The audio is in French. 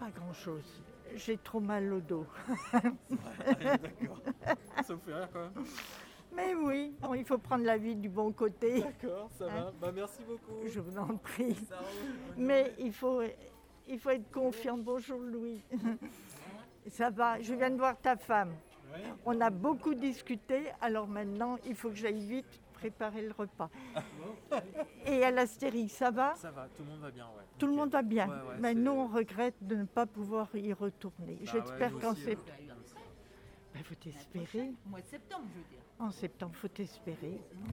Pas grand-chose. J'ai trop mal au dos. D'accord. Ça vous fait rire quand même. Mais oui, bon, il faut prendre la vie du bon côté. D'accord, ça va. Bah, merci beaucoup. Je vous en prie. Ça roule, bonne Mais journée. il faut être confiant. Bonjour Louis. Ça va, je viens de voir ta femme. Oui. On a beaucoup discuté, alors maintenant il faut que j'aille vite préparer le repas. Et à l'Astérix, ça va? Ça va, tout le monde va bien, ouais. Tout le monde va bien. Ouais, ouais, Mais c'est- nous on regrette de ne pas pouvoir y retourner. Bah J'espère ouais, nous qu'en aussi, septembre. Il faut espérer. Au mois de septembre, je veux dire. En septembre, il faut espérer.